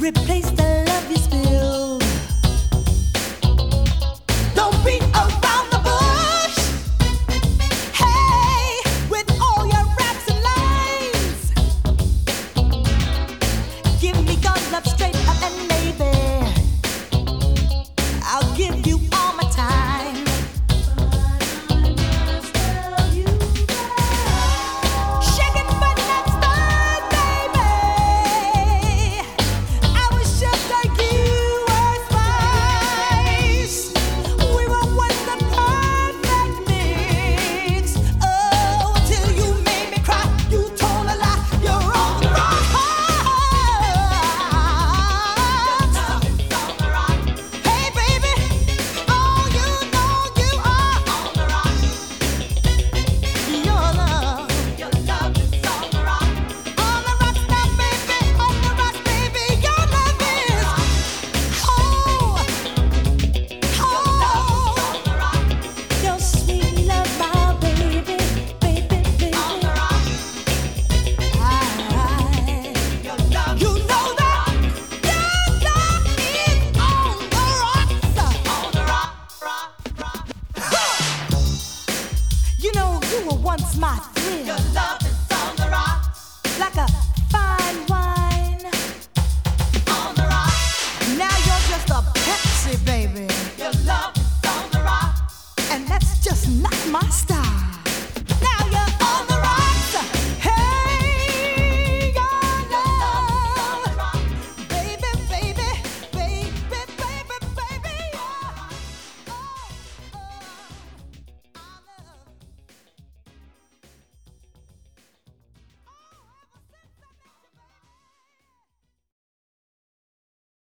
replace the love you spilled. Don't beat around the bush. Hey, with all your raps and lines, give me your love straight up and maybe I'll give you all my time. Shake it but not start, baby. I was just like you were spice. We were once the perfect mix. Oh, till you made me cry. You told a lie. You're on the rock. Hey, baby. Oh, you know you are on the rock. Your love is on the rock. On the rock now, baby. On the rock, baby. Your love is. Oh, your sweet love, my baby, baby, baby. On the rock. You know that your love is on the rocks. On the rock, rock. You know you were once my thrill. Your love is on the rock. Like a fine wine. On the rock. Now you're just a Pepsi, baby. Your love is on the rock. And that's just not my style.